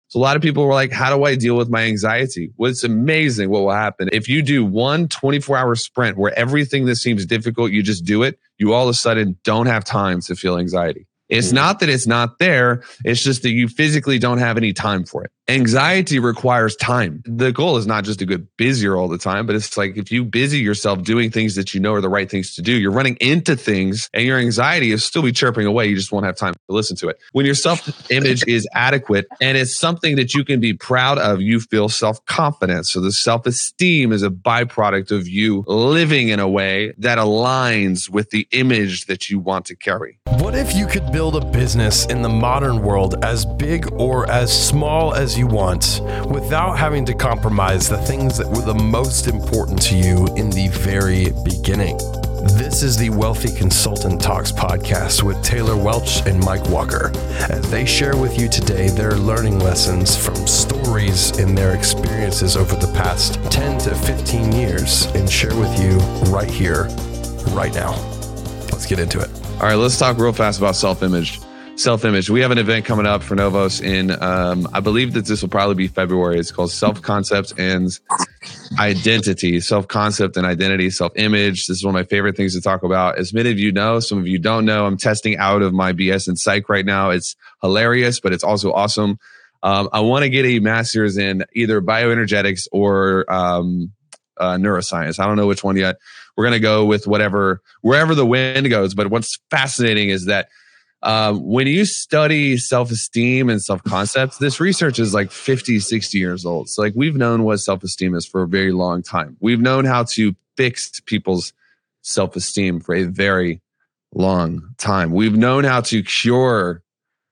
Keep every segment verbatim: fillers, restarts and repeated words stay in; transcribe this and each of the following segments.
So a lot of people were like, how do I deal with my anxiety? Well, it's amazing what will happen. If you do one twenty-four hour sprint where everything that seems difficult, you just do it, you all of a sudden don't have time to feel anxiety. It's not that it's not there. It's just that you physically don't have any time for it. Anxiety requires time. The goal is not just to get busier all the time, but it's like if you busy yourself doing things that you know are the right things to do, you're running into things and your anxiety is still be chirping away. You just won't have time to listen to it. When your self-image is adequate and it's something that you can be proud of, you feel self-confidence. So the self-esteem is a byproduct of you living in a way that aligns with the image that you want to carry. What if you could build a business in the modern world as big or as small as you want without having to compromise the things that were the most important to you in the very beginning? This is the Wealthy Consultant Talks podcast with Taylor Welch and Mike Walker, as they share with you today their learning lessons from stories in their experiences over the past ten to fifteen years and share with you right here, right now. Let's get into it. All right, let's talk real fast about self-image. Self-image. We have an event coming up for Novos in, um, I believe that this will probably be February. It's called Self-Concept and Identity. Self-concept and identity, self-image. This is one of my favorite things to talk about. As many of you know, some of you don't know, I'm testing out of my B S in psych right now. It's hilarious, but it's also awesome. Um, I want to get a master's in either bioenergetics or um, uh, neuroscience. I don't know which one yet. We're going to go with whatever, wherever the wind goes. But what's fascinating is that um, when you study self-esteem and self-concepts, this research is like fifty, sixty years old. So like we've known what self-esteem is for a very long time. We've known how to fix people's self-esteem for a very long time. We've known how to cure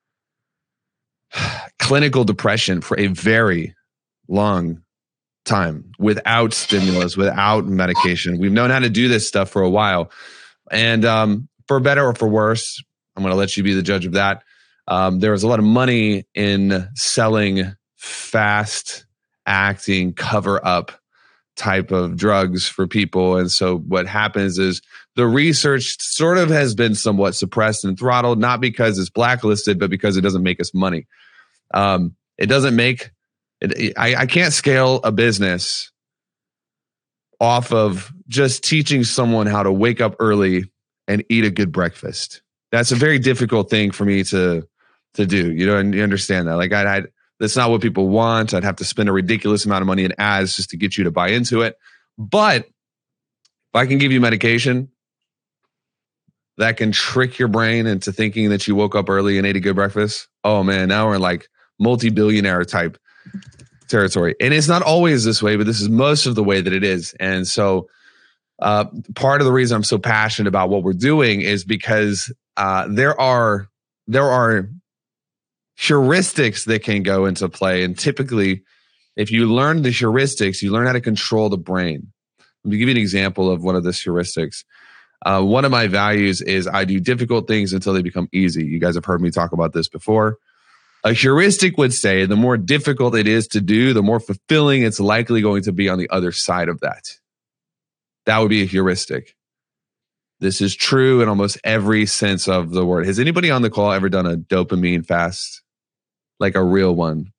clinical depression for a very long time without stimulus, without medication. We've known how to do this stuff for a while. And um, for better or for worse, I'm going to let you be the judge of that. Um, there was a lot of money in selling fast acting cover up type of drugs for people. And so what happens is the research sort of has been somewhat suppressed and throttled, not because it's blacklisted, but because it doesn't make us money. Um, it doesn't make It, I, I can't scale a business off of just teaching someone how to wake up early and eat a good breakfast. That's a very difficult thing for me to to do. You know, and you understand that. Like, I, I that's not what people want. I'd have to spend a ridiculous amount of money in ads just to get you to buy into it. But if I can give you medication that can trick your brain into thinking that you woke up early and ate a good breakfast, oh man, now we're in like multi-billionaire type territory. And it's not always this way, but this is most of the way that it is. And so uh, part of the reason I'm so passionate about what we're doing is because uh, there are there are heuristics that can go into play. And typically, if you learn the heuristics, you learn how to control the brain. Let me give you an example of one of the heuristics. Uh, one of my values is I do difficult things until they become easy. You guys have heard me talk about this before. A heuristic would say the more difficult it is to do, the more fulfilling it's likely going to be on the other side of that. That would be a heuristic. This is true in almost every sense of the word. Has anybody on the call ever done a dopamine fast? Like a real one?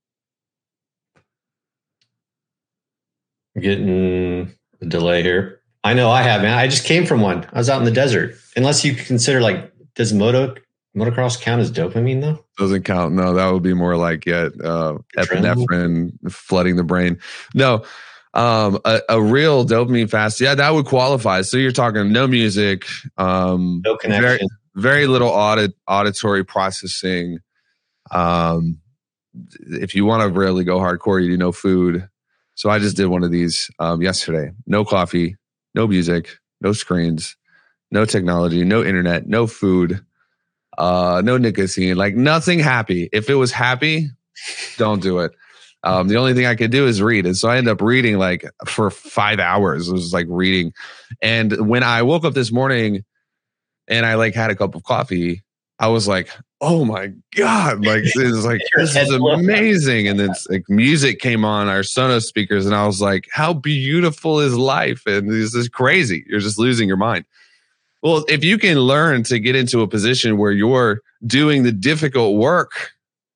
Getting a delay here. I know I have, man. I just came from one. I was out in the desert. Unless you consider, like, does moto motocross count as dopamine though? Doesn't count. No, that would be more like yeah, uh, epinephrine flooding the brain. No, um, a, a real dopamine fast. Yeah, that would qualify. So you're talking no music, um, no connection, very, very little audit, auditory processing. Um, if you want to really go hardcore, you do no food. So I just did one of these um, yesterday. No coffee, no music, no screens, no technology, no internet, no food. Uh, no nicotine, like nothing happy. If it was happy, don't do it. Um, the only thing I could do is read. And so I ended up reading like for five hours. It was like reading. And when I woke up this morning and I like had a cup of coffee, I was like, oh my God, like this is like, this is amazing. And then like music came on our Sonos speakers and I was like, how beautiful is life? And this is crazy. You're just losing your mind. Well, if you can learn to get into a position where you're doing the difficult work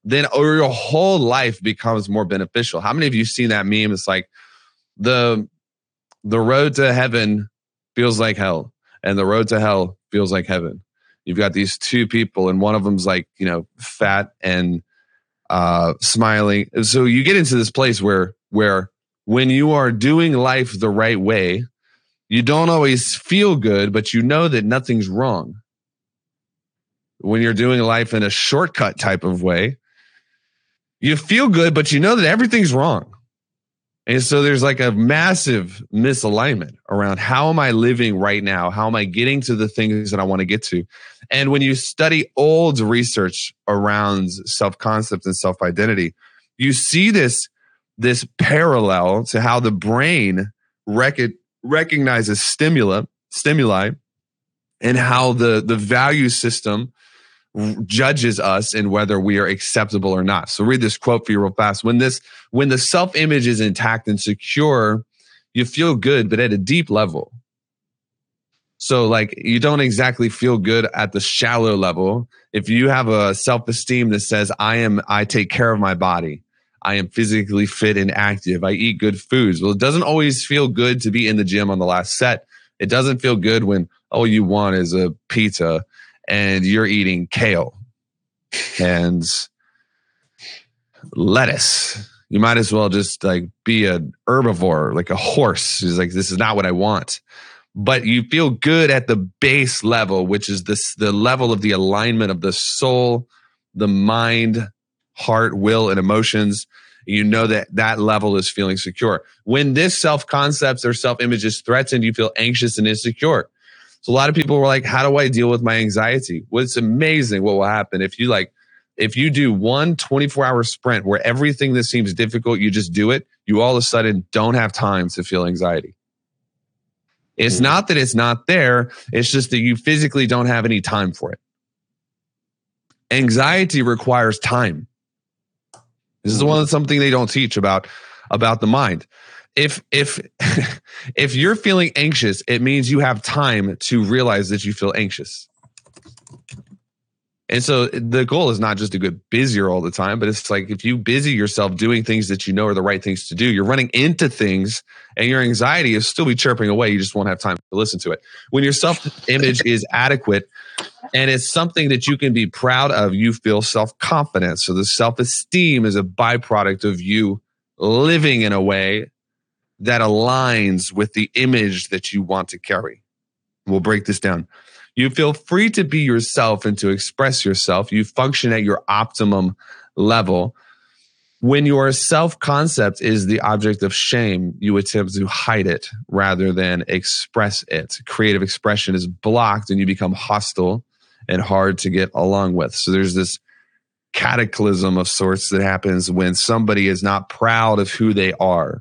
then your whole life becomes more beneficial. How many of you seen that meme? It's like the the road to heaven feels like hell, and the road to hell feels like heaven. You've got these two people, and one of them's like, you know, fat and uh, smiling. So you get into this place where where when you are doing life the right way, you don't always feel good, but you know that nothing's wrong. When you're doing life in a shortcut type of way, you feel good, but you know that everything's wrong. And so there's like a massive misalignment around how am I living right now? How am I getting to the things that I want to get to? And when you study old research around self-concept and self-identity, you see this, this parallel to how the brain rec- recognizes stimuli, stimuli and how the, the value system judges us in whether we are acceptable or not. So read this quote for you real fast. When this, when the self-image is intact and secure, you feel good, but at a deep level. So like you don't exactly feel good at the shallow level. If you have a self-esteem that says, I am, I take care of my body. I am physically fit and active. I eat good foods. Well, it doesn't always feel good to be in the gym on the last set. It doesn't feel good when all you want is a pizza and you're eating kale and lettuce. You might as well just like be an herbivore, like a horse. It's like, this is not what I want. But you feel good at the base level, which is this, the level of the alignment of the soul, the mind, heart, will, and emotions. You know that that level is feeling secure. When this self-concept or self-image is threatened, you feel anxious and insecure. So a lot of people were like, how do I deal with my anxiety? Well, it's amazing what will happen if you like, if you do one twenty-four hour sprint where everything that seems difficult, you just do it, you all of a sudden don't have time to feel anxiety. It's mm-hmm. not that it's not there. It's just that you physically don't have any time for it. Anxiety requires time. This is one something they don't teach about, about the mind. If if if you're feeling anxious, it means you have time to realize that you feel anxious. And so the goal is not just to get busier all the time, but it's like if you busy yourself doing things that you know are the right things to do, you're running into things and your anxiety is still be chirping away. You just won't have time to listen to it. When your self-image is adequate and it's something that you can be proud of, you feel self-confident. So the self-esteem is a byproduct of you living in a way that aligns with the image that you want to carry. We'll break this down. You feel free to be yourself and to express yourself. You function at your optimum level. When your self-concept is the object of shame, you attempt to hide it rather than express it. Creative expression is blocked and you become hostile and hard to get along with. So there's this cataclysm of sorts that happens when somebody is not proud of who they are.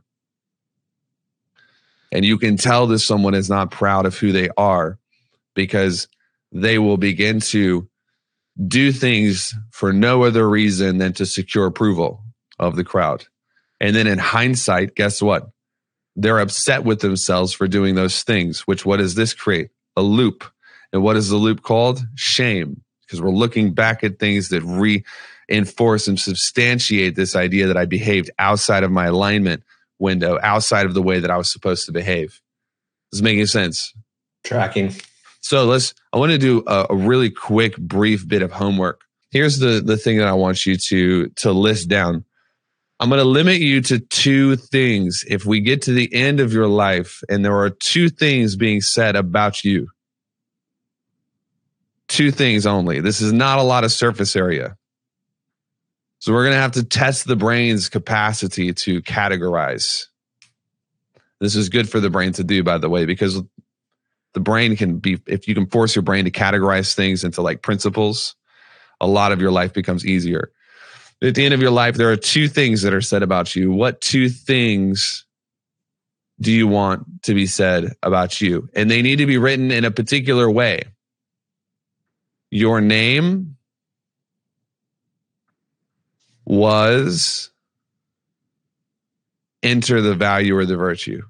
And you can tell that someone is not proud of who they are because they will begin to do things for no other reason than to secure approval of the crowd. And then in hindsight, guess what? They're upset with themselves for doing those things, which what does this create? A loop. And what is the loop called? Shame. Because we're looking back at things that reinforce and substantiate this idea that I behaved outside of my alignment window, outside of the way that I was supposed to behave. This is making sense. Tracking. So let's, I want to do a, a really quick, brief bit of homework. Here's the, the thing that I want you to, to list down. I'm going to limit you to two things. If we get to the end of your life and there are two things being said about you, two things only. This is not a lot of surface area. So we're going to have to test the brain's capacity to categorize. This is good for the brain to do, by the way, because the brain can be, if you can force your brain to categorize things into like principles, a lot of your life becomes easier. At the end of your life, there are two things that are said about you. What two things do you want to be said about you? And they need to be written in a particular way. Your name was, enter the value or the virtue.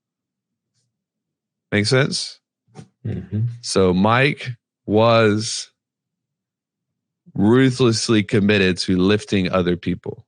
Make sense? Mm-hmm. So Mike was ruthlessly committed to lifting other people.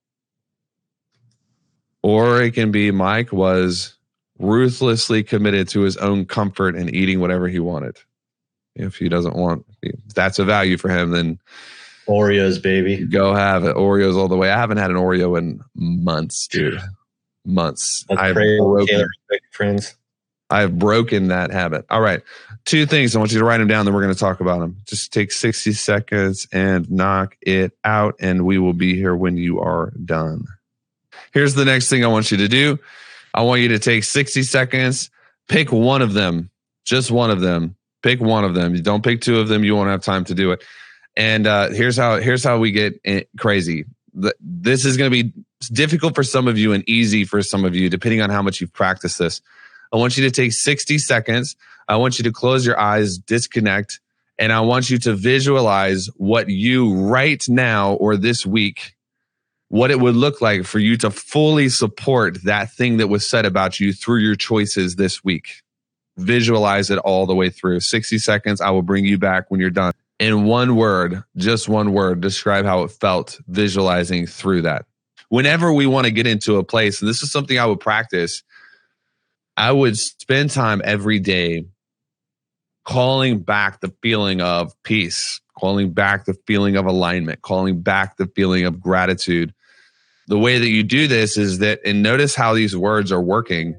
Or it can be Mike was ruthlessly committed to his own comfort and eating whatever he wanted. If he doesn't want, if that's a value for him, then Oreos, baby. Go have it. Oreos all the way. I haven't had an Oreo in months, dude. Months. That's I've crazy, broken, friends. I've broken that habit. All right. Two things. I want you to write them down, then we're going to talk about them. Just take sixty seconds and knock it out, and we will be here when you are done. Here's the next thing I want you to do. I want you to take sixty seconds. Pick one of them. Just one of them. Pick one of them. You don't pick two of them. You won't have time to do it. And uh, here's how here's how we get crazy. This is going to be difficult for some of you and easy for some of you, depending on how much you've practiced this. I want you to take sixty seconds. I want you to close your eyes, disconnect, and I want you to visualize what you right now or this week, what it would look like for you to fully support that thing that was said about you through your choices this week. Visualize it all the way through. sixty seconds. I will bring you back when you're done. In one word, just one word, describe how it felt visualizing through that. Whenever we want to get into a place, and this is something I would practice, I would spend time every day calling back the feeling of peace, calling back the feeling of alignment, calling back the feeling of gratitude. The way that you do this is that, and notice how these words are working.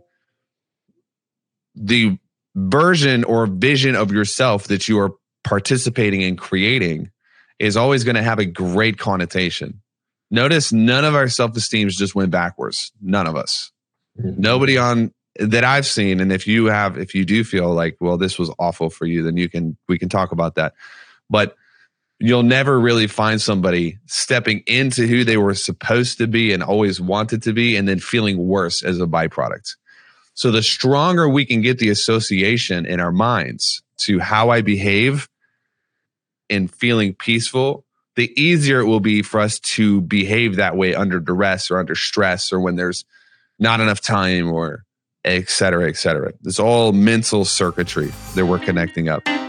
The version or vision of yourself that you are participating in creating is always going to have a great connotation. Notice none of our self-esteems just went backwards. None of us. Mm-hmm. Nobody on that I've seen. And if you have, if you do feel like, well, this was awful for you, then you can, we can talk about that. But you'll never really find somebody stepping into who they were supposed to be and always wanted to be, and then feeling worse as a byproduct. So the stronger we can get the association in our minds to how I behave and feeling peaceful, the easier it will be for us to behave that way under duress or under stress or when there's not enough time or et cetera, et cetera. It's all mental circuitry that we're connecting up.